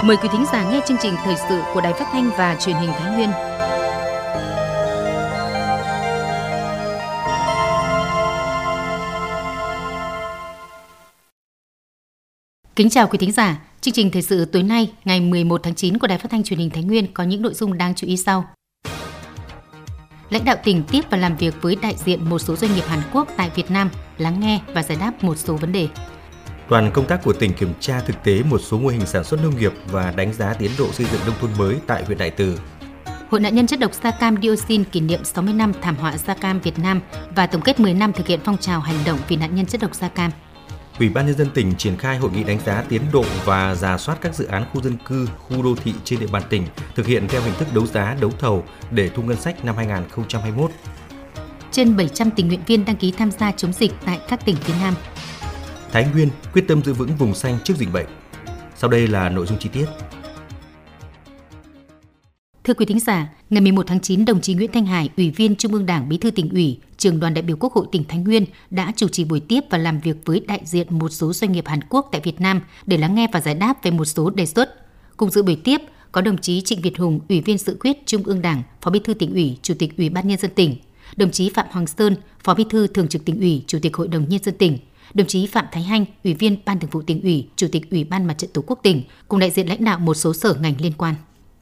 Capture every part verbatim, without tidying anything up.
Mời quý thính giả nghe chương trình thời sự của Đài Phát thanh và Truyền hình Thái Nguyên. Kính chào quý thính giả, chương trình thời sự tối nay, ngày mười một tháng chín của Đài Phát thanh Truyền hình Thái Nguyên có những nội dung đáng chú ý sau. Lãnh đạo tỉnh tiếp và làm việc với đại diện một số doanh nghiệp Hàn Quốc tại Việt Nam, lắng nghe và giải đáp một số vấn đề. Đoàn công tác của tỉnh kiểm tra thực tế một số mô hình sản xuất nông nghiệp và đánh giá tiến độ xây dựng nông thôn mới tại huyện Đại Từ. Hội nạn nhân chất độc da cam dioxin kỷ niệm sáu mươi năm thảm họa da cam Việt Nam và tổng kết mười năm thực hiện phong trào hành động vì nạn nhân chất độc da cam. Ủy ban nhân dân tỉnh triển khai hội nghị đánh giá tiến độ và rà soát các dự án khu dân cư, khu đô thị trên địa bàn tỉnh thực hiện theo hình thức đấu giá, đấu thầu để thu ngân sách năm hai không hai mốt. Trên bảy trăm tình nguyện viên đăng ký tham gia chống dịch tại các tỉnh phía Nam. Thái Nguyên quyết tâm giữ vững vùng xanh trước dịch bệnh. Sau đây là nội dung chi tiết. Thưa quý thính giả, ngày mười một tháng chín, đồng chí Nguyễn Thanh Hải, Ủy viên Trung ương Đảng, Bí thư Tỉnh ủy, Trưởng đoàn đại biểu Quốc hội tỉnh Thái Nguyên đã chủ trì buổi tiếp và làm việc với đại diện một số doanh nghiệp Hàn Quốc tại Việt Nam để lắng nghe và giải đáp về một số đề xuất. Cùng dự buổi tiếp có đồng chí Trịnh Việt Hùng, Ủy viên Dự khuyết Trung ương Đảng, Phó Bí thư Tỉnh ủy, Chủ tịch Ủy ban nhân dân tỉnh, đồng chí Phạm Hoàng Sơn, Phó Bí thư Thường trực Tỉnh ủy, Chủ tịch Hội đồng nhân dân tỉnh, đồng chí Phạm Thái Hanh, Ủy viên Ban Thường vụ Tỉnh ủy, Chủ tịch Ủy ban Mặt trận Tổ quốc tỉnh, cùng đại diện lãnh đạo một số sở ngành liên quan.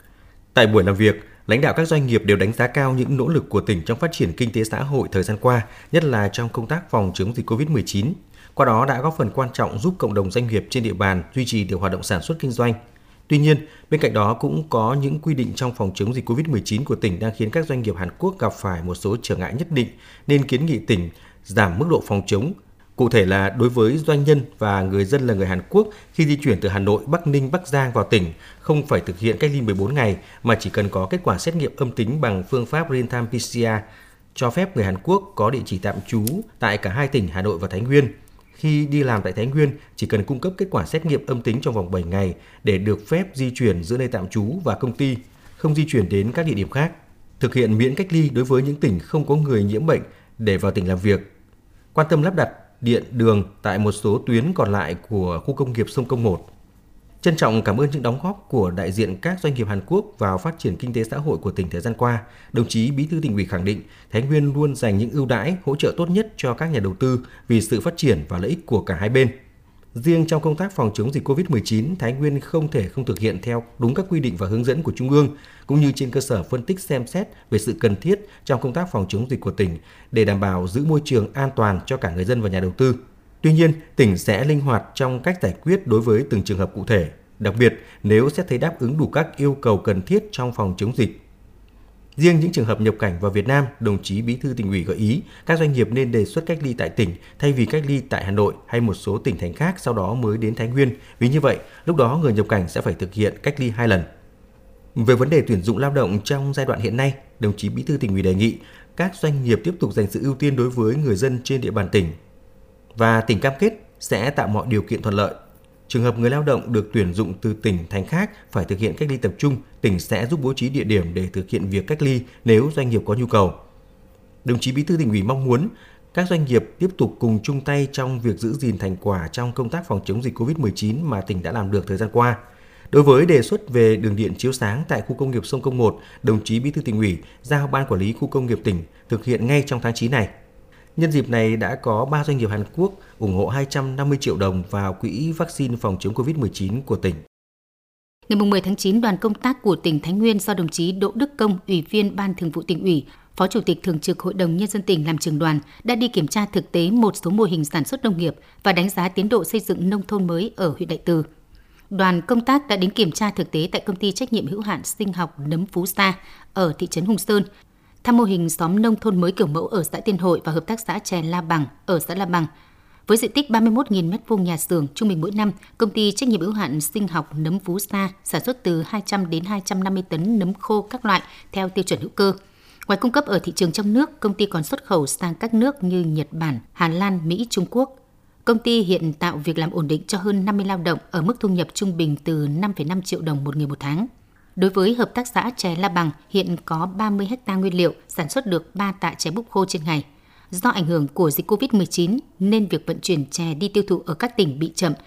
Tại buổi làm việc, lãnh đạo các doanh nghiệp đều đánh giá cao những nỗ lực của tỉnh trong phát triển kinh tế xã hội thời gian qua, nhất là trong công tác phòng chống dịch covid mười chín. Qua đó đã góp phần quan trọng giúp cộng đồng doanh nghiệp trên địa bàn duy trì được hoạt động sản xuất kinh doanh. Tuy nhiên, bên cạnh đó cũng có những quy định trong phòng chống dịch covid mười chín của tỉnh đang khiến các doanh nghiệp Hàn Quốc gặp phải một số trở ngại nhất định, nên kiến nghị tỉnh giảm mức độ phòng chống. Cụ thể là đối với doanh nhân và người dân là người Hàn Quốc khi di chuyển từ Hà Nội, Bắc Ninh, Bắc Giang vào tỉnh không phải thực hiện cách ly mười bốn ngày mà chỉ cần có kết quả xét nghiệm âm tính bằng phương pháp real-time pê xê rờ, cho phép người Hàn Quốc có địa chỉ tạm trú tại cả hai tỉnh Hà Nội và Thái Nguyên. Khi đi làm tại Thái Nguyên chỉ cần cung cấp kết quả xét nghiệm âm tính trong vòng bảy ngày để được phép di chuyển giữa nơi tạm trú và công ty, không di chuyển đến các địa điểm khác. Thực hiện miễn cách ly đối với những tỉnh không có người nhiễm bệnh để vào tỉnh làm việc. Quan tâm lắp đặt điện, đường tại một số tuyến còn lại của khu công nghiệp Sông Công một. Trân trọng cảm ơn những đóng góp của đại diện các doanh nghiệp Hàn Quốc vào phát triển kinh tế xã hội của tỉnh thời gian qua. Đồng chí Bí thư Tỉnh ủy khẳng định Thái Nguyên luôn dành những ưu đãi, hỗ trợ tốt nhất cho các nhà đầu tư vì sự phát triển và lợi ích của cả hai bên. Riêng trong công tác phòng chống dịch covid mười chín, Thái Nguyên không thể không thực hiện theo đúng các quy định và hướng dẫn của Trung ương, cũng như trên cơ sở phân tích xem xét về sự cần thiết trong công tác phòng chống dịch của tỉnh để đảm bảo giữ môi trường an toàn cho cả người dân và nhà đầu tư. Tuy nhiên, tỉnh sẽ linh hoạt trong cách giải quyết đối với từng trường hợp cụ thể, đặc biệt nếu xét thấy đáp ứng đủ các yêu cầu cần thiết trong phòng chống dịch. Riêng những trường hợp nhập cảnh vào Việt Nam, đồng chí Bí thư Tỉnh ủy gợi ý các doanh nghiệp nên đề xuất cách ly tại tỉnh thay vì cách ly tại Hà Nội hay một số tỉnh thành khác sau đó mới đến Thái Nguyên. Vì như vậy, lúc đó người nhập cảnh sẽ phải thực hiện cách ly hai lần. Về vấn đề tuyển dụng lao động trong giai đoạn hiện nay, đồng chí Bí thư Tỉnh ủy đề nghị các doanh nghiệp tiếp tục dành sự ưu tiên đối với người dân trên địa bàn tỉnh. Và tỉnh cam kết sẽ tạo mọi điều kiện thuận lợi. Trường hợp người lao động được tuyển dụng từ tỉnh thành khác phải thực hiện cách ly tập trung, tỉnh sẽ giúp bố trí địa điểm để thực hiện việc cách ly nếu doanh nghiệp có nhu cầu. Đồng chí Bí thư Tỉnh ủy mong muốn các doanh nghiệp tiếp tục cùng chung tay trong việc giữ gìn thành quả trong công tác phòng chống dịch covid mười chín mà tỉnh đã làm được thời gian qua. Đối với đề xuất về đường điện chiếu sáng tại khu công nghiệp Sông Công một, đồng chí Bí thư Tỉnh ủy giao Ban Quản lý khu công nghiệp tỉnh thực hiện ngay trong tháng chín này. Nhân dịp này đã có ba doanh nghiệp Hàn Quốc ủng hộ hai trăm năm mươi triệu đồng vào quỹ vaccine phòng chống covid mười chín của tỉnh. Ngày mười tháng chín, đoàn công tác của tỉnh Thái Nguyên do đồng chí Đỗ Đức Công, Ủy viên Ban Thường vụ Tỉnh ủy, Phó Chủ tịch Thường trực Hội đồng Nhân dân tỉnh làm trưởng đoàn đã đi kiểm tra thực tế một số mô hình sản xuất nông nghiệp và đánh giá tiến độ xây dựng nông thôn mới ở huyện Đại Từ. Đoàn công tác đã đến kiểm tra thực tế tại công ty trách nhiệm hữu hạn sinh học nấm Phú Sa ở thị trấn Hùng Sơn, thăm mô hình xóm nông thôn mới kiểu mẫu ở xã Tiên Hội và hợp tác xã chè La Bằng ở xã La Bằng. Với diện tích ba mươi mốt nghìn mét vuông nhà xưởng, trung bình mỗi năm, công ty trách nhiệm hữu hạn sinh học nấm Phú Sa sản xuất từ hai trăm đến hai trăm năm mươi tấn nấm khô các loại theo tiêu chuẩn hữu cơ. Ngoài cung cấp ở thị trường trong nước, công ty còn xuất khẩu sang các nước như Nhật Bản, Hà Lan, Mỹ, Trung Quốc. Công ty hiện tạo việc làm ổn định cho hơn năm mươi lao động ở mức thu nhập trung bình từ năm phẩy năm triệu đồng một người một tháng. Đối với hợp tác xã chè La Bằng, hiện có ba mươi héc ta nguyên liệu, sản xuất được ba tạ chè búp khô trên ngày. Do ảnh hưởng của dịch covid mười chín nên việc vận chuyển chè đi tiêu thụ ở các tỉnh bị chậm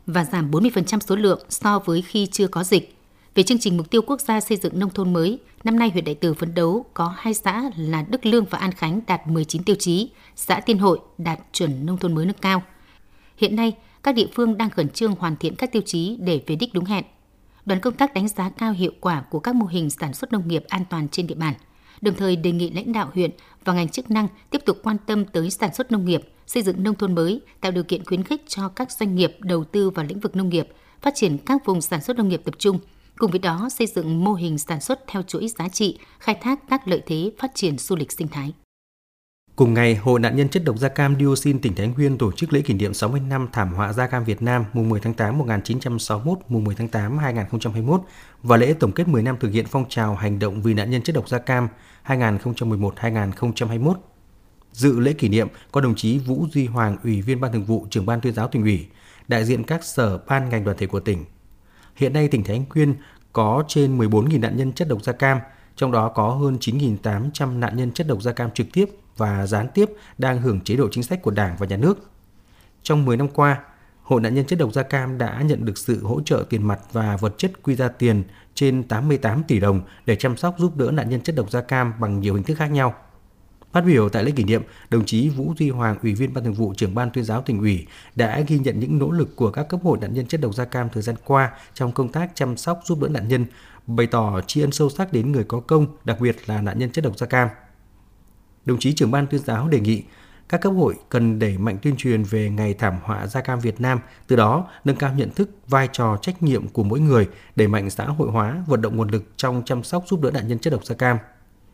và giảm bốn mươi phần trăm số lượng so với khi chưa có dịch. Về chương trình mục tiêu quốc gia xây dựng nông thôn mới, năm nay huyện Đại Từ phấn đấu có hai xã là Đức Lương và An Khánh đạt mười chín tiêu chí, xã Tiên Hội đạt chuẩn nông thôn mới nâng cao. Hiện nay, các địa phương đang khẩn trương hoàn thiện các tiêu chí để về đích đúng hẹn. Đoàn công tác đánh giá cao hiệu quả của các mô hình sản xuất nông nghiệp an toàn trên địa bàn, đồng thời đề nghị lãnh đạo huyện và ngành chức năng tiếp tục quan tâm tới sản xuất nông nghiệp, xây dựng nông thôn mới, tạo điều kiện khuyến khích cho các doanh nghiệp đầu tư vào lĩnh vực nông nghiệp, phát triển các vùng sản xuất nông nghiệp tập trung. Cùng với đó, xây dựng mô hình sản xuất theo chuỗi giá trị, khai thác các lợi thế phát triển du lịch sinh thái. Cùng ngày, Hội nạn nhân chất độc da cam dioxin tỉnh Thái Nguyên tổ chức lễ kỷ niệm sáu mươi năm thảm họa da cam Việt Nam mùng mười tháng tám năm một nghìn chín trăm sáu mươi mốt, mùng mười tháng tám năm hai nghìn không trăm hai mươi mốt và lễ tổng kết mười năm thực hiện phong trào hành động vì nạn nhân chất độc da cam hai nghìn không trăm mười một đến hai nghìn không trăm hai mươi mốt. Dự lễ kỷ niệm có đồng chí Vũ Duy Hoàng, Ủy viên Ban Thường vụ, Trưởng ban Tuyên giáo Tỉnh ủy, đại diện các sở ban ngành đoàn thể của tỉnh. Hiện nay tỉnh Thái Nguyên có trên mười bốn nghìn nạn nhân chất độc da cam, trong đó có hơn chín nghìn tám trăm nạn nhân chất độc da cam trực tiếp và gián tiếp đang hưởng chế độ chính sách của Đảng và Nhà nước. Trong mười năm qua, Hội nạn nhân chất độc da cam đã nhận được sự hỗ trợ tiền mặt và vật chất quy ra tiền trên tám mươi tám tỷ đồng để chăm sóc giúp đỡ nạn nhân chất độc da cam bằng nhiều hình thức khác nhau. Phát biểu tại lễ kỷ niệm, đồng chí Vũ Duy Hoàng, Ủy viên Ban Thường vụ, Trưởng ban Tuyên giáo Tỉnh ủy đã ghi nhận những nỗ lực của các cấp hội nạn nhân chất độc da cam thời gian qua trong công tác chăm sóc giúp đỡ nạn nhân, bày tỏ tri ân sâu sắc đến người có công, đặc biệt là nạn nhân chất độc da cam. Đồng chí Trưởng ban Tuyên giáo đề nghị các cấp hội cần đẩy mạnh tuyên truyền về ngày thảm họa da cam Việt Nam, từ đó nâng cao nhận thức, vai trò, trách nhiệm của mỗi người, đẩy mạnh xã hội hóa, vận động nguồn lực trong chăm sóc giúp đỡ nạn nhân chất độc da cam.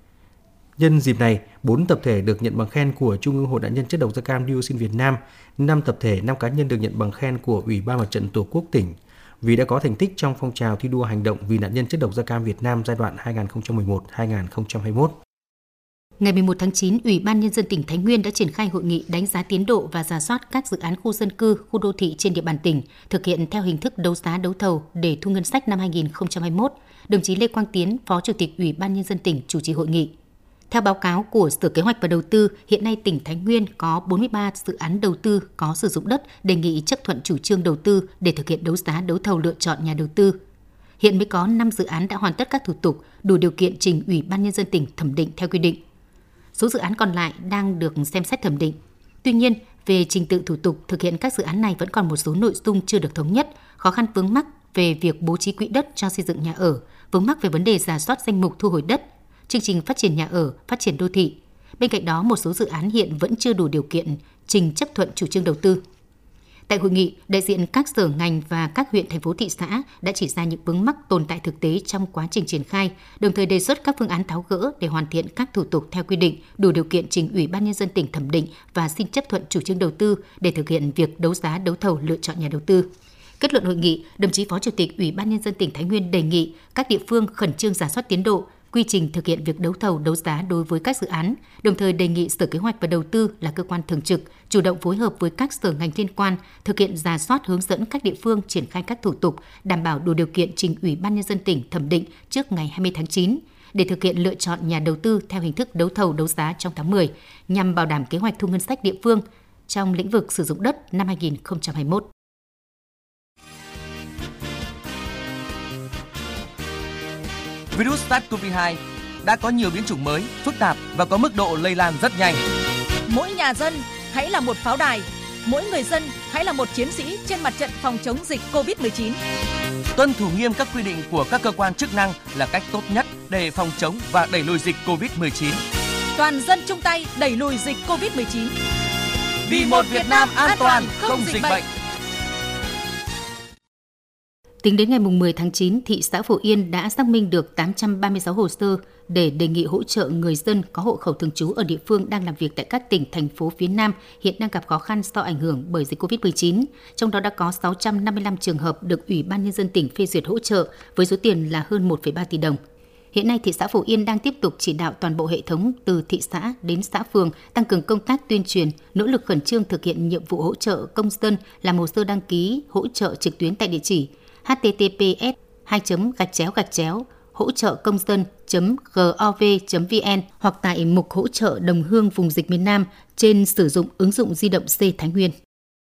Nhân dịp này, bốn tập thể được nhận bằng khen của Trung ương Hội nạn nhân chất độc da cam dioxin Việt Nam, năm tập thể, năm cá nhân được nhận bằng khen của Ủy ban Mặt trận Tổ quốc tỉnh vì đã có thành tích trong phong trào thi đua hành động vì nạn nhân chất độc da cam Việt Nam giai đoạn hai nghìn không trăm mười một đến hai nghìn không trăm hai mươi mốt. Ngày mười một tháng chín, Ủy ban Nhân dân tỉnh Thái Nguyên đã triển khai hội nghị đánh giá tiến độ và rà soát các dự án khu dân cư, khu đô thị trên địa bàn tỉnh, thực hiện theo hình thức đấu giá đấu thầu để thu ngân sách năm hai nghìn không trăm hai mươi mốt. Đồng chí Lê Quang Tiến, Phó Chủ tịch Ủy ban Nhân dân tỉnh chủ trì hội nghị. Theo báo cáo của Sở Kế hoạch và Đầu tư, hiện nay tỉnh Thái Nguyên có bốn mươi ba dự án đầu tư có sử dụng đất đề nghị chấp thuận chủ trương đầu tư để thực hiện đấu giá đấu thầu lựa chọn nhà đầu tư. Hiện mới có năm dự án đã hoàn tất các thủ tục, đủ điều kiện trình Ủy ban Nhân dân tỉnh thẩm định theo quy định. Số dự án còn lại đang được xem xét thẩm định. Tuy nhiên, về trình tự thủ tục thực hiện các dự án này vẫn còn một số nội dung chưa được thống nhất, khó khăn vướng mắc về việc bố trí quỹ đất cho xây dựng nhà ở, vướng mắc về vấn đề rà soát danh mục thu hồi đất, chương trình phát triển nhà ở, phát triển đô thị. Bên cạnh đó, một số dự án hiện vẫn chưa đủ điều kiện trình chấp thuận chủ trương đầu tư. Tại hội nghị, đại diện các sở ngành và các huyện, thành phố, thị xã đã chỉ ra những vướng mắc tồn tại thực tế trong quá trình triển khai, đồng thời đề xuất các phương án tháo gỡ để hoàn thiện các thủ tục theo quy định, đủ điều kiện trình Ủy ban Nhân dân tỉnh thẩm định và xin chấp thuận chủ trương đầu tư để thực hiện việc đấu giá đấu thầu lựa chọn nhà đầu tư. Kết luận hội nghị, đồng chí Phó Chủ tịch Ủy ban Nhân dân tỉnh Thái Nguyên đề nghị các địa phương khẩn trương rà soát tiến độ, quy trình thực hiện việc đấu thầu đấu giá đối với các dự án, đồng thời đề nghị Sở Kế hoạch và Đầu tư là cơ quan thường trực chủ động phối hợp với các sở ngành liên quan thực hiện rà soát, hướng dẫn các địa phương triển khai các thủ tục đảm bảo đủ điều kiện trình Ủy ban Nhân dân tỉnh thẩm định trước ngày hai mươi tháng chín để thực hiện lựa chọn nhà đầu tư theo hình thức đấu thầu đấu giá trong tháng mười nhằm bảo đảm kế hoạch thu ngân sách địa phương trong lĩnh vực sử dụng đất năm hai nghìn không trăm hai mươi mốt. Virus SARS-xê o vê hai đã có nhiều biến chủng mới, phức tạp và có mức độ lây lan rất nhanh. Mỗi nhà dân hãy là một pháo đài, mỗi người dân hãy là một chiến sĩ trên mặt trận phòng chống dịch covid mười chín. Tuân thủ nghiêm các quy định của các cơ quan chức năng là cách tốt nhất để phòng chống và đẩy lùi dịch covid mười chín. Toàn dân chung tay đẩy lùi dịch covid mười chín. Vì một Việt Nam an toàn, không dịch bệnh. Tính đến ngày mười tháng chín, thị xã Phổ Yên đã xác minh được tám trăm ba mươi sáu hồ sơ để đề nghị hỗ trợ người dân có hộ khẩu thường trú ở địa phương đang làm việc tại các tỉnh, thành phố phía Nam hiện đang gặp khó khăn do ảnh hưởng bởi dịch covid mười chín. Trong đó đã có sáu trăm năm mươi lăm trường hợp được Ủy ban Nhân dân tỉnh phê duyệt hỗ trợ với số tiền là hơn một phẩy ba tỷ đồng. Hiện nay, thị xã Phổ Yên đang tiếp tục chỉ đạo toàn bộ hệ thống từ thị xã đến xã phường tăng cường công tác tuyên truyền, nỗ lực khẩn trương thực hiện nhiệm vụ hỗ trợ công dân làm hồ sơ đăng ký hỗ trợ trực tuyến tại địa chỉ h t t p s hai gạch chéo gạch chéo hỗ trợ công dân chấm gov chấm vn hoặc tại mục hỗ trợ đồng hương vùng dịch miền Nam trên sử dụng ứng dụng di động C Thái Nguyên.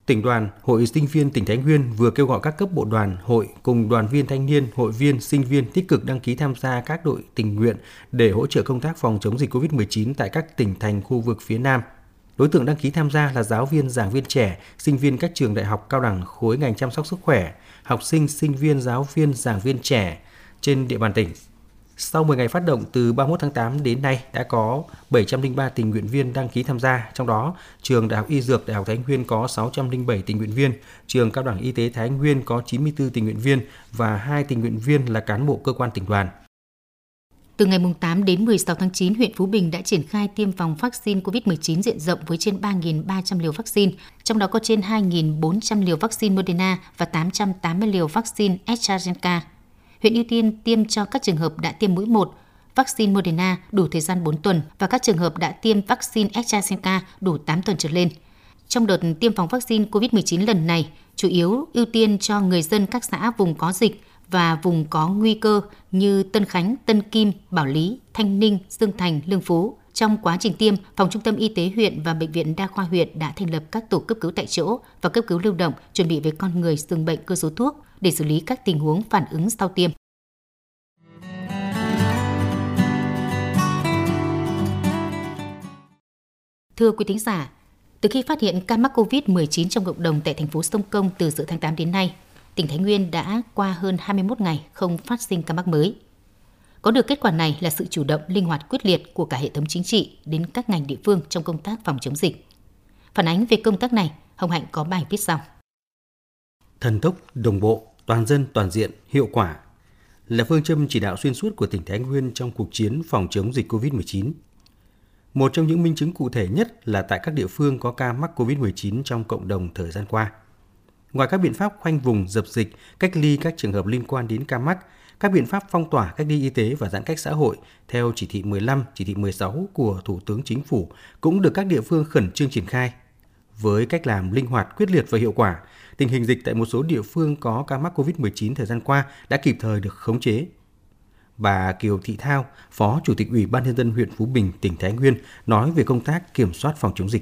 Tỉnh đoàn, Hội Sinh viên tỉnh Thái Nguyên vừa kêu gọi các cấp bộ đoàn, hội cùng đoàn viên thanh niên, hội viên, sinh viên tích cực đăng ký tham gia các đội tình nguyện để hỗ trợ công tác phòng chống dịch covid mười chín tại các tỉnh thành khu vực phía Nam. Đối tượng đăng ký tham gia là giáo viên, giảng viên trẻ, sinh viên các trường đại học, cao đẳng khối ngành chăm sóc sức khỏe, học sinh, sinh viên, giáo viên, giảng viên trẻ trên địa bàn tỉnh. Sau mười ngày phát động từ ba mươi mốt tháng tám đến nay đã có bảy trăm lẻ ba tình nguyện viên đăng ký tham gia, trong đó trường Đại học Y Dược Đại học Thái Nguyên có sáu trăm lẻ bảy tình nguyện viên, trường Cao đẳng Y tế Thái Nguyên có chín mươi tư tình nguyện viên và hai tình nguyện viên là cán bộ cơ quan tỉnh đoàn. Từ ngày tám đến mười sáu tháng chín, huyện Phú Bình đã triển khai tiêm phòng vaccine covid mười chín diện rộng với trên ba nghìn ba trăm liều vaccine, trong đó có trên hai nghìn bốn trăm liều vaccine Moderna và tám trăm tám mươi liều vaccine AstraZeneca. Huyện ưu tiên tiêm cho các trường hợp đã tiêm mũi một, vaccine Moderna đủ thời gian bốn tuần và các trường hợp đã tiêm vaccine AstraZeneca đủ tám tuần trở lên. Trong đợt tiêm phòng vaccine covid mười chín lần này, chủ yếu ưu tiên cho người dân các xã vùng có dịch và vùng có nguy cơ như Tân Khánh, Tân Kim, Bảo Lý, Thanh Ninh, Dương Thành, Lương Phú. Trong quá trình tiêm, Phòng Trung tâm Y tế huyện và Bệnh viện Đa khoa huyện đã thành lập các tổ cấp cứu tại chỗ và cấp cứu lưu động, chuẩn bị về con người, giường bệnh, cơ số thuốc để xử lý các tình huống phản ứng sau tiêm. Thưa quý thính giả, từ khi phát hiện ca mắc covid mười chín trong cộng đồng tại thành phố Sông Công từ giữa tháng tám đến nay, tỉnh Thái Nguyên đã qua hơn hai mươi mốt ngày không phát sinh ca mắc mới. Có được kết quả này là sự chủ động, linh hoạt, quyết liệt của cả hệ thống chính trị đến các ngành địa phương trong công tác phòng chống dịch. Phản ánh về công tác này, Hồng Hạnh có bài viết sau. Thần tốc, đồng bộ, toàn dân, toàn diện, hiệu quả là phương châm chỉ đạo xuyên suốt của tỉnh Thái Nguyên trong cuộc chiến phòng chống dịch covid mười chín. Một trong những minh chứng cụ thể nhất là tại các địa phương có ca mắc covid mười chín trong cộng đồng thời gian qua. Ngoài các biện pháp khoanh vùng, dập dịch, cách ly các trường hợp liên quan đến ca mắc, các biện pháp phong tỏa, cách ly y tế và giãn cách xã hội theo chỉ thị mười lăm, chỉ thị mười sáu của Thủ tướng Chính phủ cũng được các địa phương khẩn trương triển khai. Với cách làm linh hoạt, quyết liệt và hiệu quả, tình hình dịch tại một số địa phương có ca mắc covid mười chín thời gian qua đã kịp thời được khống chế. Bà Kiều Thị Thao, Phó Chủ tịch Ủy ban Nhân dân huyện Phú Bình, tỉnh Thái Nguyên nói về công tác kiểm soát phòng chống dịch.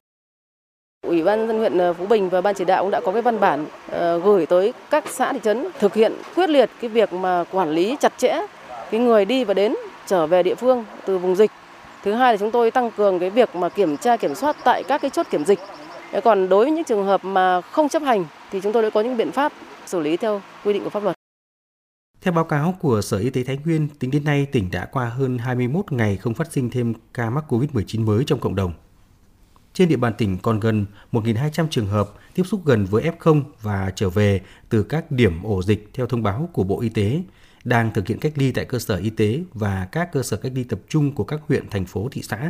Ủy ban nhân dân huyện Phú Bình và ban chỉ đạo cũng đã có cái văn bản uh, gửi tới các xã thị trấn thực hiện quyết liệt cái việc mà quản lý chặt chẽ cái người đi và đến trở về địa phương từ vùng dịch. Thứ hai là chúng tôi tăng cường cái việc mà kiểm tra kiểm soát tại các cái chốt kiểm dịch. Còn đối với những trường hợp mà không chấp hành thì chúng tôi đã có những biện pháp xử lý theo quy định của pháp luật. Theo báo cáo của Sở Y tế Thái Nguyên, tính đến nay tỉnh đã qua hơn hai mươi mốt ngày không phát sinh thêm ca mắc covid mười chín mới trong cộng đồng. Trên địa bàn tỉnh còn gần một nghìn hai trăm trường hợp tiếp xúc gần với ép không và trở về từ các điểm ổ dịch theo thông báo của Bộ Y tế, đang thực hiện cách ly tại cơ sở y tế và các cơ sở cách ly tập trung của các huyện, thành phố, thị xã.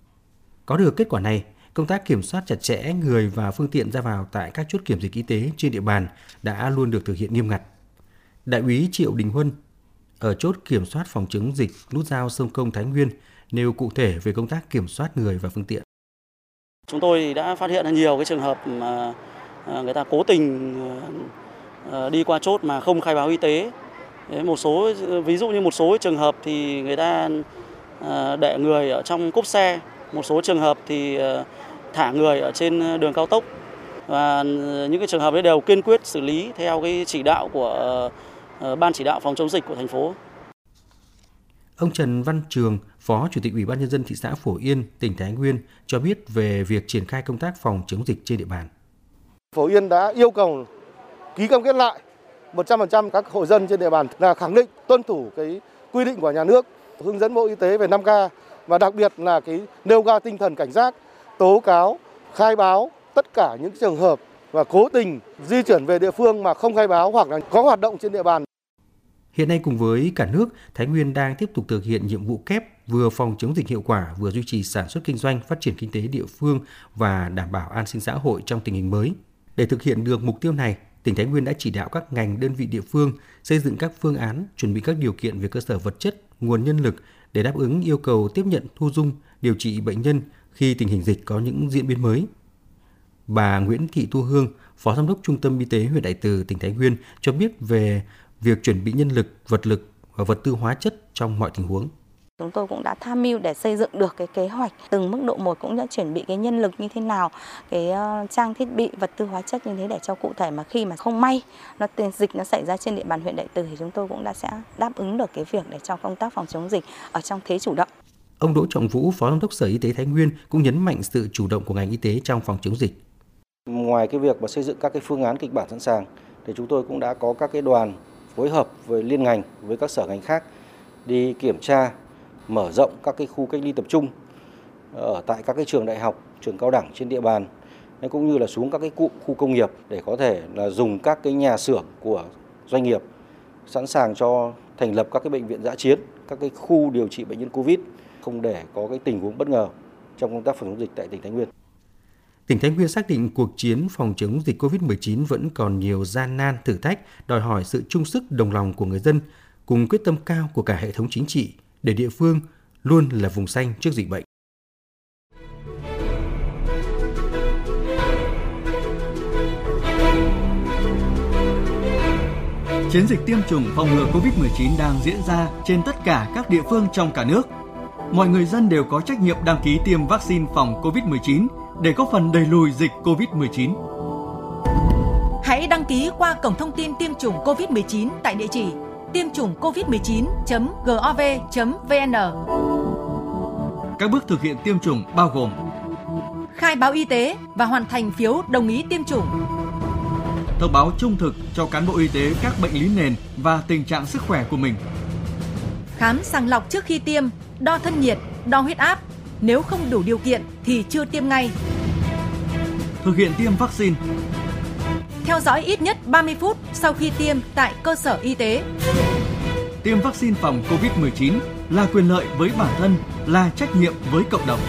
Có được kết quả này, công tác kiểm soát chặt chẽ người và phương tiện ra vào tại các chốt kiểm dịch y tế trên địa bàn đã luôn được thực hiện nghiêm ngặt. Đại úy Triệu Đình Huân ở chốt kiểm soát phòng chống dịch nút giao Sông Công Thái Nguyên nêu cụ thể về công tác kiểm soát người và phương tiện. Chúng tôi đã phát hiện nhiều cái trường hợp mà người ta cố tình đi qua chốt mà không khai báo y tế. Một số ví dụ như một số trường hợp thì người ta để người ở trong cốp xe, một số trường hợp thì thả người ở trên đường cao tốc. Và những cái trường hợp đấy đều kiên quyết xử lý theo cái chỉ đạo của ban chỉ đạo phòng chống dịch của thành phố. Ông Trần Văn Trường, Phó Chủ tịch Ủy ban Nhân dân thị xã Phổ Yên, tỉnh Thái Nguyên cho biết về việc triển khai công tác phòng chống dịch trên địa bàn. Phổ Yên đã yêu cầu ký cam kết lại một trăm phần trăm các hộ dân trên địa bàn là khẳng định tuân thủ cái quy định của nhà nước, hướng dẫn Bộ Y tế về năm K và đặc biệt là cái nêu cao tinh thần cảnh giác, tố cáo, khai báo tất cả những trường hợp và cố tình di chuyển về địa phương mà không khai báo hoặc là có hoạt động trên địa bàn. Hiện nay cùng với cả nước, Thái Nguyên đang tiếp tục thực hiện nhiệm vụ kép vừa phòng chống dịch hiệu quả, vừa duy trì sản xuất kinh doanh, phát triển kinh tế địa phương và đảm bảo an sinh xã hội trong tình hình mới. Để thực hiện được mục tiêu này, tỉnh Thái Nguyên đã chỉ đạo các ngành đơn vị địa phương xây dựng các phương án, chuẩn bị các điều kiện về cơ sở vật chất, nguồn nhân lực để đáp ứng yêu cầu tiếp nhận, thu dung, điều trị bệnh nhân khi tình hình dịch có những diễn biến mới. Bà Nguyễn Thị Thu Hương, Phó Giám đốc Trung tâm Y tế huyện Đại Từ, tỉnh Thái Nguyên cho biết về việc chuẩn bị nhân lực, vật lực và vật tư hóa chất trong mọi tình huống. Chúng tôi cũng đã tham mưu để xây dựng được cái kế hoạch từng mức độ một, cũng đã chuẩn bị cái nhân lực như thế nào, cái uh, trang thiết bị, vật tư hóa chất như thế để cho cụ thể mà khi mà không may nó tiền dịch nó xảy ra trên địa bàn huyện Đại Từ thì chúng tôi cũng đã sẽ đáp ứng được cái việc để cho công tác phòng chống dịch ở trong thế chủ động. Ông Đỗ Trọng Vũ, Phó Giám đốc Sở Y tế Thái Nguyên cũng nhấn mạnh sự chủ động của ngành y tế trong phòng chống dịch. Ngoài cái việc mà xây dựng các cái phương án kịch bản sẵn sàng thì chúng tôi cũng đã có các cái đoàn phối hợp với liên ngành với các sở ngành khác đi kiểm tra, mở rộng các cái khu cách ly tập trung ở tại các cái trường đại học, trường cao đẳng trên địa bàn, cũng như là xuống các cái cụm khu công nghiệp để có thể là dùng các cái nhà xưởng của doanh nghiệp sẵn sàng cho thành lập các cái bệnh viện dã chiến, các cái khu điều trị bệnh nhân Covid, không để có cái tình huống bất ngờ trong công tác phòng chống dịch tại tỉnh Thái Nguyên. Tỉnh Thái Nguyên xác định cuộc chiến phòng chống dịch covid mười chín vẫn còn nhiều gian nan, thử thách, đòi hỏi sự chung sức đồng lòng của người dân cùng quyết tâm cao của cả hệ thống chính trị để địa phương luôn là vùng xanh trước dịch bệnh. Chiến dịch tiêm chủng phòng ngừa covid mười chín đang diễn ra trên tất cả các địa phương trong cả nước. Mọi người dân đều có trách nhiệm đăng ký tiêm vaccine phòng covid mười chín để góp phần đẩy lùi dịch covid mười chín. Hãy đăng ký qua cổng thông tin tiêm chủng covid mười chín tại địa chỉ tiêm chủng covid mười chín chấm gov chấm vn. Các bước thực hiện tiêm chủng bao gồm khai báo y tế và hoàn thành phiếu đồng ý tiêm chủng, thông báo trung thực cho cán bộ y tế các bệnh lý nền và tình trạng sức khỏe của mình, khám sàng lọc trước khi tiêm, đo thân nhiệt, đo huyết áp. Nếu không đủ điều kiện thì chưa tiêm ngay. Thực hiện tiêm vaccine. Theo dõi ít nhất ba mươi phút sau khi tiêm tại cơ sở y tế. Tiêm vaccine phòng covid mười chín là quyền lợi với bản thân, là trách nhiệm với cộng đồng.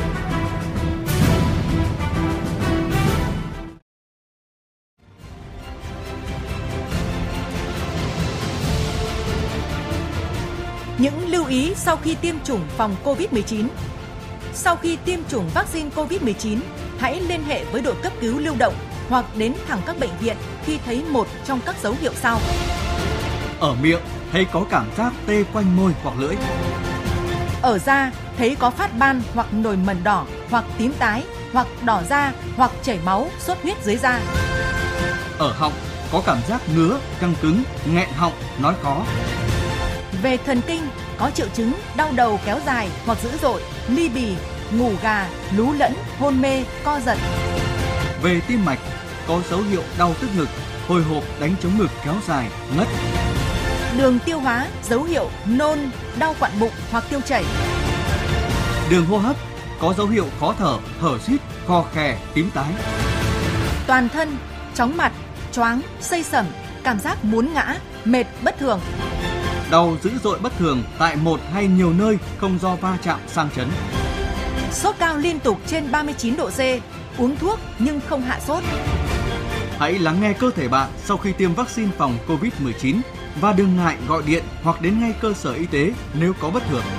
Những lưu ý sau khi tiêm chủng phòng covid mười chín. Sau khi tiêm chủng vaccine covid mười chín, hãy liên hệ với đội cấp cứu lưu động hoặc đến thẳng các bệnh viện khi thấy một trong các dấu hiệu sau. Ở miệng thấy có cảm giác tê quanh môi hoặc lưỡi. Ở da thấy có phát ban hoặc nổi mẩn đỏ hoặc tím tái hoặc đỏ da hoặc chảy máu, xuất huyết dưới da. Ở họng có cảm giác ngứa, căng cứng, nghẹn họng, nói khó. Về thần kinh, có triệu chứng đau đầu kéo dài hoặc dữ dội, ly bì, ngủ gà, lú lẫn, hôn mê, co giật. Về tim mạch, có dấu hiệu đau tức ngực, hồi hộp, đánh trống ngực kéo dài, ngất. Đường tiêu hóa, dấu hiệu nôn, đau quặn bụng hoặc tiêu chảy. Đường hô hấp, có dấu hiệu khó thở, thở rít, khò khè, tím tái. Toàn thân, chóng mặt, choáng, xây sẩm, cảm giác muốn ngã, mệt bất thường. Đau dữ dội bất thường tại một hay nhiều nơi không do va chạm sang chấn. Sốt cao liên tục trên ba mươi chín độ C, uống thuốc nhưng không hạ sốt. Hãy lắng nghe cơ thể bạn sau khi tiêm vaccine phòng covid mười chín và đừng ngại gọi điện hoặc đến ngay cơ sở y tế nếu có bất thường.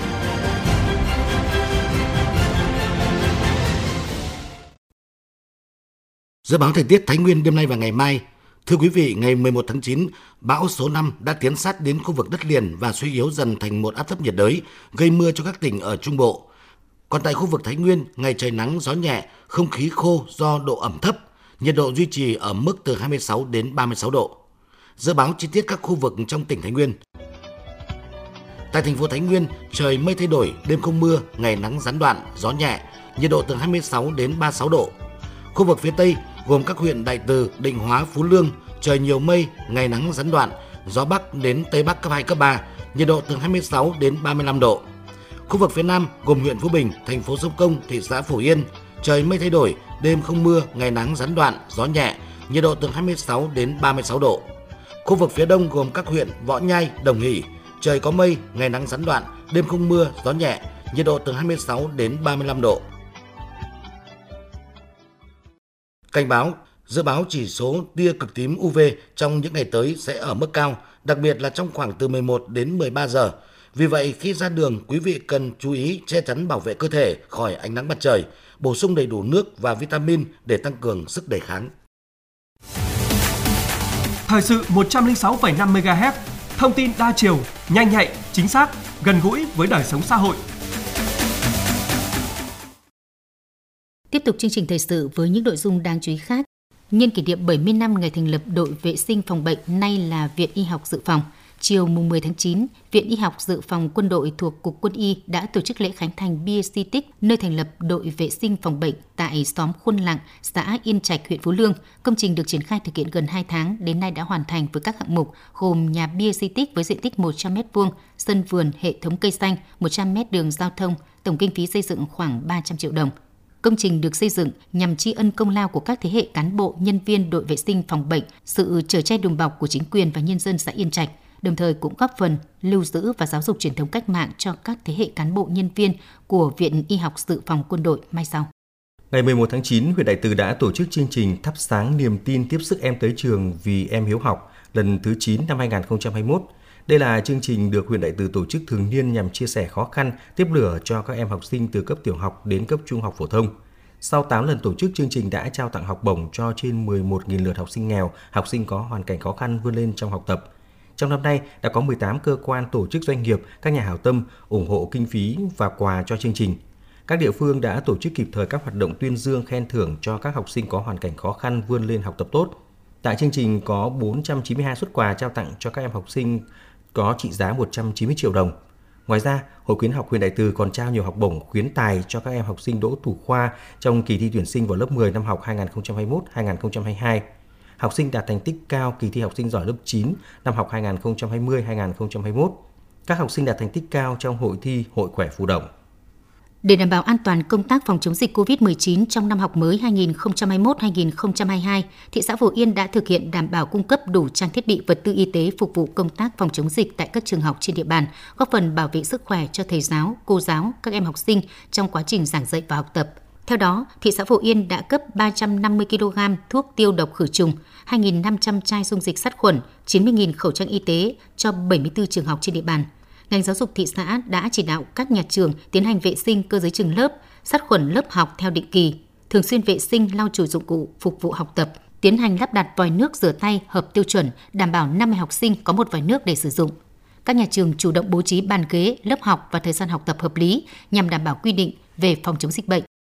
Dự báo thời tiết Thái Nguyên đêm nay và ngày mai. Thưa quý vị, ngày mười một tháng chín, bão số năm đã tiến sát đến khu vực đất liền và suy yếu dần thành một áp thấp nhiệt đới, gây mưa cho các tỉnh ở Trung Bộ. Còn tại khu vực Thái Nguyên, ngày trời nắng, gió nhẹ, không khí khô do độ ẩm thấp, nhiệt độ duy trì ở mức từ hai mươi sáu đến ba mươi sáu độ. Dự báo chi tiết các khu vực trong tỉnh Thái Nguyên. Tại thành phố Thái Nguyên, trời mây thay đổi, đêm không mưa, ngày nắng gián đoạn, gió nhẹ, nhiệt độ từ hai mươi sáu đến ba mươi sáu độ. Khu vực phía Tây gồm các huyện Đại Từ, Định Hóa, Phú Lương, trời nhiều mây, ngày nắng gián đoạn, gió Bắc đến Tây Bắc cấp hai, cấp ba, nhiệt độ từ hai mươi sáu đến ba mươi lăm độ. Khu vực phía Nam gồm huyện Phú Bình, thành phố Sông Công, thị xã Phổ Yên, trời mây thay đổi, đêm không mưa, ngày nắng gián đoạn, gió nhẹ, nhiệt độ từ hai mươi sáu đến ba mươi sáu độ. Khu vực phía Đông gồm các huyện Võ Nhai, Đồng Hỷ, trời có mây, ngày nắng gián đoạn, đêm không mưa, gió nhẹ, nhiệt độ từ hai mươi sáu đến ba mươi lăm độ. Cảnh báo, dự báo chỉ số tia cực tím u vê trong những ngày tới sẽ ở mức cao, đặc biệt là trong khoảng từ mười một đến mười ba giờ. Vì vậy, khi ra đường, quý vị cần chú ý che chắn bảo vệ cơ thể khỏi ánh nắng mặt trời, bổ sung đầy đủ nước và vitamin để tăng cường sức đề kháng. Thời sự một trăm lẻ sáu phẩy năm mê ga héc, thông tin đa chiều, nhanh nhạy, chính xác, gần gũi với đời sống xã hội. Tiếp tục chương trình thời sự với những nội dung đáng chú ý khác. Nhân kỷ niệm bảy mươi năm ngày thành lập đội vệ sinh phòng bệnh, nay là Viện Y học Dự phòng. Chiều mùng mười tháng chín, Viện Y học Dự phòng Quân đội thuộc Cục Quân y đã tổ chức lễ khánh thành bia di tích nơi thành lập đội vệ sinh phòng bệnh tại xóm Khuôn Lặng, xã Yên Trạch, huyện Phú Lương. Công trình được triển khai thực hiện gần hai tháng, đến nay đã hoàn thành với các hạng mục gồm nhà bia di tích với diện tích một trăm mét vuông, sân vườn, hệ thống cây xanh, một trăm mét đường giao thông, tổng kinh phí xây dựng khoảng ba trăm triệu đồng. Công trình được xây dựng nhằm tri ân công lao của các thế hệ cán bộ, nhân viên đội vệ sinh phòng bệnh, sự chở che đùm bọc của chính quyền và nhân dân xã Yên Trạch, đồng thời cũng góp phần lưu giữ và giáo dục truyền thống cách mạng cho các thế hệ cán bộ, nhân viên của Viện Y học Dự phòng Quân đội mai sau. Ngày mười một tháng chín, huyện Đại Từ đã tổ chức chương trình thắp sáng niềm tin tiếp sức em tới trường vì em hiếu học lần thứ chín năm hai nghìn không trăm hai mươi mốt. Đây là chương trình được huyện Đại Từ tổ chức thường niên nhằm chia sẻ khó khăn, tiếp lửa cho các em học sinh từ cấp tiểu học đến cấp trung học phổ thông. Sau tám lần tổ chức, chương trình đã trao tặng học bổng cho trên mười một nghìn lượt học sinh nghèo, học sinh có hoàn cảnh khó khăn vươn lên trong học tập. Trong năm nay, đã có mười tám cơ quan, tổ chức, doanh nghiệp, các nhà hảo tâm ủng hộ kinh phí và quà cho chương trình. Các địa phương đã tổ chức kịp thời các hoạt động tuyên dương, khen thưởng cho các học sinh có hoàn cảnh khó khăn vươn lên học tập tốt. Tại chương trình có bốn trăm chín mươi hai suất quà trao tặng cho các em học sinh có trị giá một trăm chín mươi triệu đồng. Ngoài ra, Hội khuyến học huyện Đại Từ còn trao nhiều học bổng khuyến tài cho các em học sinh đỗ thủ khoa trong kỳ thi tuyển sinh vào lớp mười năm học hai nghìn không trăm hai mươi mốt hai nghìn không trăm hai mươi hai. Học sinh đạt thành tích cao kỳ thi học sinh giỏi lớp chín năm học hai nghìn không trăm hai mươi hai nghìn không trăm hai mươi mốt. Các học sinh đạt thành tích cao trong hội thi Hội khỏe Phù Động. Để đảm bảo an toàn công tác phòng chống dịch covid mười chín trong năm học mới hai nghìn không trăm hai mươi mốt hai nghìn không trăm hai mươi hai, thị xã Phổ Yên đã thực hiện đảm bảo cung cấp đủ trang thiết bị vật tư y tế phục vụ công tác phòng chống dịch tại các trường học trên địa bàn, góp phần bảo vệ sức khỏe cho thầy giáo, cô giáo, các em học sinh trong quá trình giảng dạy và học tập. Theo đó, thị xã Phổ Yên đã cấp ba trăm năm mươi ki lô gam thuốc tiêu độc khử trùng, hai nghìn năm trăm chai dung dịch sát khuẩn, chín mươi nghìn khẩu trang y tế cho bảy mươi tư trường học trên địa bàn. Ngành giáo dục thị xã đã chỉ đạo các nhà trường tiến hành vệ sinh cơ giới trường lớp, sát khuẩn lớp học theo định kỳ, thường xuyên vệ sinh lau chùi dụng cụ phục vụ học tập, tiến hành lắp đặt vòi nước rửa tay hợp tiêu chuẩn, đảm bảo năm mươi học sinh có một vòi nước để sử dụng. Các nhà trường chủ động bố trí bàn ghế, lớp học và thời gian học tập hợp lý nhằm đảm bảo quy định về phòng chống dịch bệnh.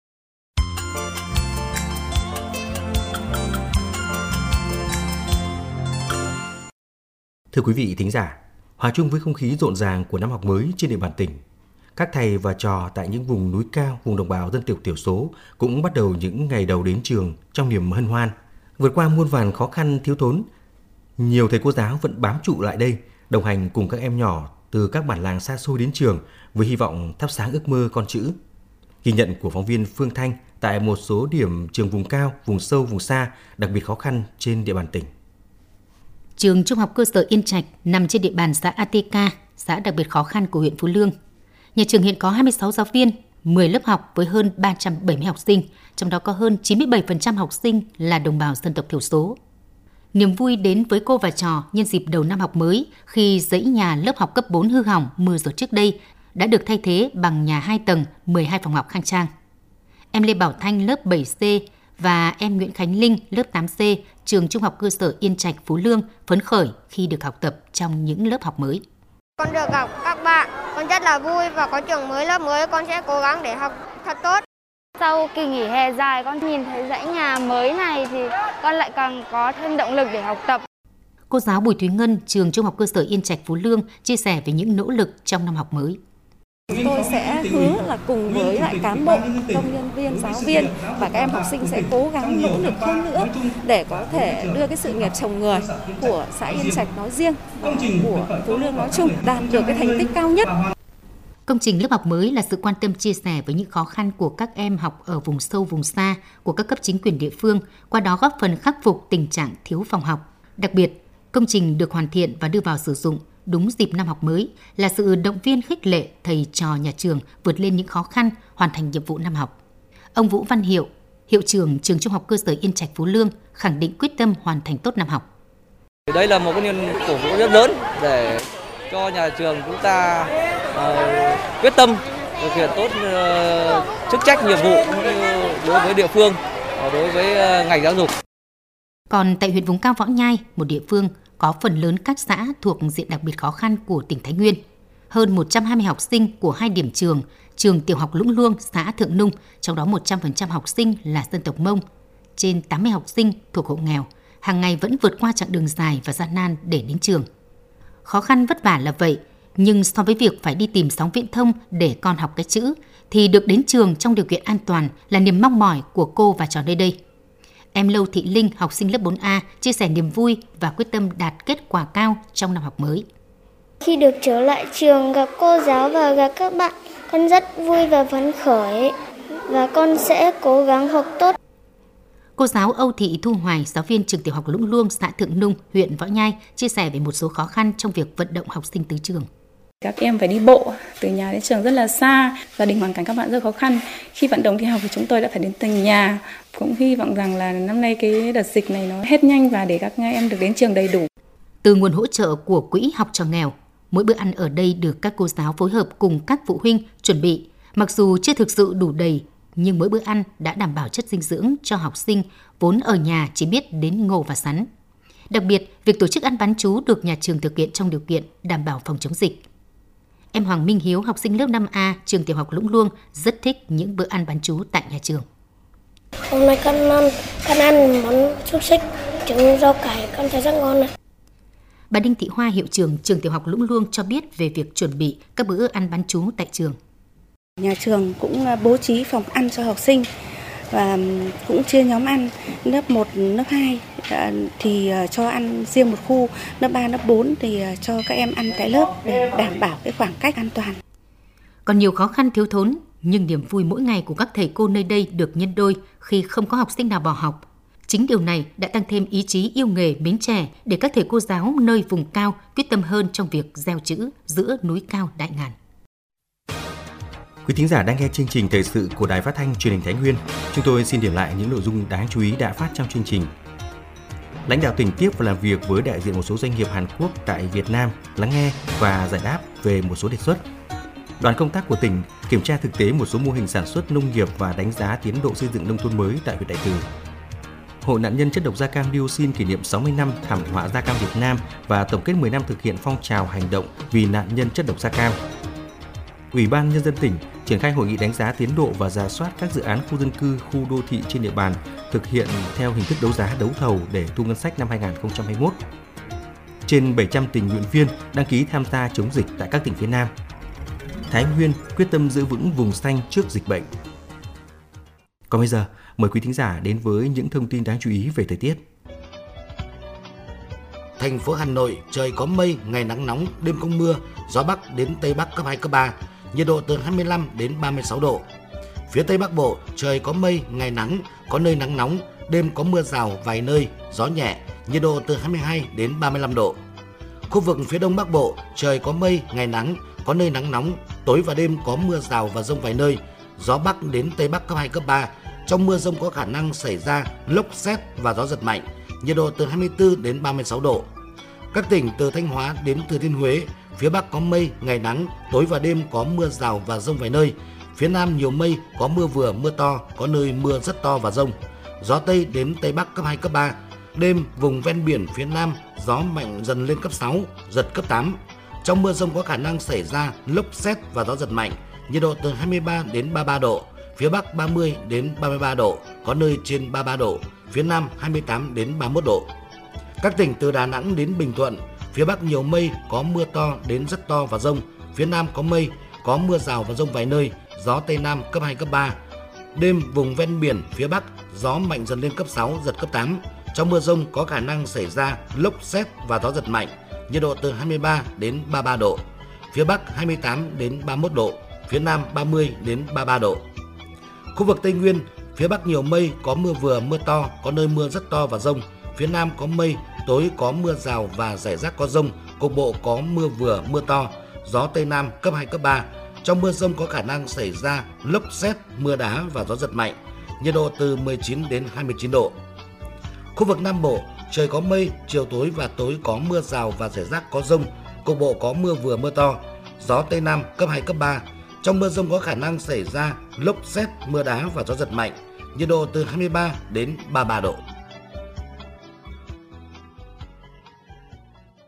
Thưa quý vị thính giả, hòa chung với không khí rộn ràng của năm học mới trên địa bàn tỉnh, các thầy và trò tại những vùng núi cao, vùng đồng bào dân tộc thiểu số cũng bắt đầu những ngày đầu đến trường trong niềm hân hoan. Vượt qua muôn vàn khó khăn thiếu thốn, nhiều thầy cô giáo vẫn bám trụ lại đây, đồng hành cùng các em nhỏ từ các bản làng xa xôi đến trường với hy vọng thắp sáng ước mơ con chữ. Ghi nhận của phóng viên Phương Thanh tại một số điểm trường vùng cao, vùng sâu, vùng xa đặc biệt khó khăn trên địa bàn tỉnh. Trường Trung học cơ sở Yên Trạch nằm trên địa bàn xã a tê ca, xã đặc biệt khó khăn của huyện Phú Lương. Nhà trường hiện có hai mươi sáu giáo viên, mười lớp học với hơn ba trăm bảy mươi học sinh, trong đó có hơn chín mươi bảy phần trăm học sinh là đồng bào dân tộc thiểu số. Niềm vui đến với cô và trò nhân dịp đầu năm học mới khi dãy nhà lớp học cấp bốn hư hỏng mười giờ trước đây đã được thay thế bằng nhà hai tầng, mười hai phòng học khang trang. Em Lê Bảo Thanh lớp bảy C và em Nguyễn Khánh Linh lớp tám C, trường Trung học cơ sở Yên Trạch, Phú Lương phấn khởi khi được học tập trong những lớp học mới. Con được gặp các bạn, con rất là vui và có trường mới, lớp mới, con sẽ cố gắng để học thật tốt. Sau kỳ nghỉ hè dài, con nhìn thấy dãy nhà mới này thì con lại càng có thêm động lực để học tập. Cô giáo Bùi Thúy Ngân, trường Trung học cơ sở Yên Trạch, Phú Lương chia sẻ về những nỗ lực trong năm học mới. Tôi sẽ hứa là cùng với lại cán bộ, công nhân viên, giáo viên và các em học sinh sẽ cố gắng nỗ lực hơn nữa để có thể đưa cái sự nghiệp trồng người của xã Yên Trạch nói riêng và của Phú Lương nói chung đạt được cái thành tích cao nhất. Công trình lớp học mới là sự quan tâm chia sẻ với những khó khăn của các em học ở vùng sâu, vùng xa của các cấp chính quyền địa phương, qua đó góp phần khắc phục tình trạng thiếu phòng học. Đặc biệt, công trình được hoàn thiện và đưa vào sử dụng đúng dịp năm học mới là sự động viên khích lệ thầy trò nhà trường vượt lên những khó khăn, hoàn thành nhiệm vụ năm học. Ông Vũ Văn Hiệu, hiệu trưởng trường Trung học cơ sở Yên Trạch, Phú Lương khẳng định quyết tâm hoàn thành tốt năm học. Đây là một cái niềm cổ vũ rất lớn để cho nhà trường chúng ta uh, quyết tâm thực hiện tốt uh, chức trách nhiệm vụ đối với địa phương, đối với uh, ngành giáo dục. Còn tại huyện vùng cao Võ Nhai, một địa phương có phần lớn các xã thuộc diện đặc biệt khó khăn của tỉnh Thái Nguyên, hơn một trăm hai mươi học sinh của hai điểm trường, trường tiểu học Lũng Luông, xã Thượng Nung, trong đó một trăm phần trăm học sinh là dân tộc Mông, trên tám mươi học sinh thuộc hộ nghèo, hàng ngày vẫn vượt qua chặng đường dài và gian nan để đến trường. Khó khăn vất vả là vậy, nhưng so với việc phải đi tìm sóng viễn thông để con học cái chữ, thì được đến trường trong điều kiện an toàn là niềm mong mỏi của cô và trò nơi đây. Em Lâu Thị Linh, học sinh lớp bốn A, chia sẻ niềm vui và quyết tâm đạt kết quả cao trong năm học mới. Khi được trở lại trường gặp cô giáo và gặp các bạn, con rất vui và phấn khởi và con sẽ cố gắng học tốt. Cô giáo Âu Thị Thu Hoài, giáo viên trường tiểu học Lũng Luông, xã Thượng Nung, huyện Võ Nhai, chia sẻ về một số khó khăn trong việc vận động học sinh tới trường. Các em phải đi bộ từ nhà đến trường rất là xa, gia đình hoàn cảnh các bạn rất khó khăn. Khi vận động đi học thì chúng tôi đã phải đến từng nhà. Cũng hy vọng rằng là năm nay cái đợt dịch này nó hết nhanh và để các em được đến trường đầy đủ. Từ nguồn hỗ trợ của Quỹ Học trò nghèo, mỗi bữa ăn ở đây được các cô giáo phối hợp cùng các phụ huynh chuẩn bị. Mặc dù chưa thực sự đủ đầy, nhưng mỗi bữa ăn đã đảm bảo chất dinh dưỡng cho học sinh vốn ở nhà chỉ biết đến ngô và sắn. Đặc biệt, việc tổ chức ăn bán trú được nhà trường thực hiện trong điều kiện đảm bảo phòng chống dịch. Em Hoàng Minh Hiếu, học sinh lớp năm A, trường tiểu học Lũng Luông, rất thích những bữa ăn bán trú tại nhà trường. Hôm nay con ăn, con ăn món xúc xích, trứng rau cải, con thấy rất ngon này. Bà Đinh Thị Hoa, hiệu trưởng trường tiểu học Lũng Luông cho biết về việc chuẩn bị các bữa ăn bán trú tại trường. Nhà trường cũng bố trí phòng ăn cho học sinh và cũng chia nhóm ăn. Lớp một, lớp hai thì cho ăn riêng một khu, lớp ba, lớp bốn thì cho các em ăn tại lớp để đảm bảo cái khoảng cách an toàn. Còn nhiều khó khăn thiếu thốn, nhưng niềm vui mỗi ngày của các thầy cô nơi đây được nhân đôi khi không có học sinh nào bỏ học. Chính điều này đã tăng thêm ý chí yêu nghề mến trẻ để các thầy cô giáo nơi vùng cao quyết tâm hơn trong việc gieo chữ giữa núi cao đại ngàn. Quý thính giả đang nghe chương trình thời sự của Đài Phát thanh Truyền hình Thái Nguyên. Chúng tôi xin điểm lại những nội dung đáng chú ý đã phát trong chương trình. Lãnh đạo tỉnh tiếp và làm việc với đại diện một số doanh nghiệp Hàn Quốc tại Việt Nam, lắng nghe và giải đáp về một số đề xuất. Đoàn công tác của tỉnh kiểm tra thực tế một số mô hình sản xuất nông nghiệp và đánh giá tiến độ xây dựng nông thôn mới tại huyện Đại Từ. Hội nạn nhân chất độc da cam dioxin kỷ niệm sáu mươi năm thảm họa da cam Việt Nam và tổng kết mười năm thực hiện phong trào hành động vì nạn nhân chất độc da cam. Ủy ban Nhân dân tỉnh triển khai hội nghị đánh giá tiến độ và rà soát các dự án khu dân cư, khu đô thị trên địa bàn thực hiện theo hình thức đấu giá đấu thầu để thu ngân sách năm hai không hai mốt. Trên bảy trăm tình nguyện viên đăng ký tham gia chống dịch tại các tỉnh phía Nam. Thái Nguyên quyết tâm giữ vững vùng xanh trước dịch bệnh. Còn bây giờ, mời quý thính giả đến với những thông tin đáng chú ý về thời tiết. Thành phố Hà Nội trời có mây, ngày nắng nóng, đêm không mưa, gió Bắc đến Tây Bắc cấp hai, cấp ba, nhiệt độ từ hai mươi lăm đến ba mươi sáu độ. Phía Tây Bắc Bộ trời có mây, ngày nắng, có nơi nắng nóng, đêm có mưa rào vài nơi, gió nhẹ, nhiệt độ từ hai mươi hai đến ba mươi lăm độ. Khu vực phía Đông Bắc Bộ trời có mây, ngày nắng, có nơi nắng nóng, tối và đêm có mưa rào và dông vài nơi, gió Bắc đến Tây Bắc cấp hai, cấp ba. Trong mưa dông có khả năng xảy ra lốc sét và gió giật mạnh, nhiệt độ từ hai mươi tư đến ba mươi sáu độ. Các tỉnh từ Thanh Hóa đến Thừa Thiên Huế, phía Bắc có mây, ngày nắng, tối và đêm có mưa rào và dông vài nơi. Phía Nam nhiều mây, có mưa vừa, mưa to, có nơi mưa rất to và dông. Gió Tây đến Tây Bắc cấp hai, cấp ba. Đêm vùng ven biển phía Nam gió mạnh dần lên cấp sáu, giật cấp tám. Trong mưa dông có khả năng xảy ra lốc sét và gió giật mạnh, nhiệt độ từ hai mươi ba đến ba mươi ba độ. Phía Bắc ba mươi đến ba mươi ba độ, có nơi trên ba mươi ba độ, phía Nam hai mươi tám đến ba mươi mốt độ. Các tỉnh từ Đà Nẵng đến Bình Thuận, phía Bắc nhiều mây, có mưa to đến rất to và dông, phía Nam có mây, có mưa rào và dông vài nơi, gió Tây Nam cấp hai, cấp ba. Đêm vùng ven biển phía Bắc gió mạnh dần lên cấp sáu, giật cấp tám. Trong mưa dông có khả năng xảy ra lốc sét và gió giật mạnh, nhiệt độ từ hai mươi ba đến ba mươi ba độ, phía Bắc hai mươi tám đến ba mươi mốt độ, phía Nam ba mươi đến ba mươi ba độ. Khu vực Tây Nguyên, phía Bắc nhiều mây, có mưa vừa, mưa to, có nơi mưa rất to và dông. Phía Nam có mây, tối có mưa rào và rải rác có dông, cục bộ có mưa vừa, mưa to, gió Tây Nam cấp hai, cấp ba. Trong mưa dông có khả năng xảy ra lốc sét, mưa đá và gió giật mạnh, nhiệt độ từ mười chín đến hai mươi chín độ. Khu vực Nam Bộ, trời có mây, chiều tối và tối có mưa rào và rải rác có dông, cục bộ có mưa vừa, mưa to, gió Tây Nam cấp hai, cấp ba. Trong mưa dông có khả năng xảy ra lốc sét, mưa đá và gió giật mạnh, nhiệt độ từ hai mươi ba đến ba mươi ba độ.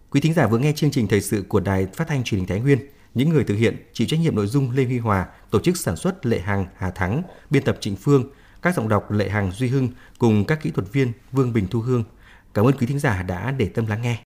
Quý thính giả vừa nghe chương trình thời sự của Đài Phát thanh Truyền hình Thái Nguyên. Những người thực hiện chịu trách nhiệm nội dung Lê Huy Hòa, tổ chức sản xuất Lệ Hằng, Hà Thắng, biên tập Trịnh Phương, các giọng đọc Lệ Hằng, Duy Hưng cùng các kỹ thuật viên Vương Bình, Thu Hương. Cảm ơn quý thính giả đã để tâm lắng nghe.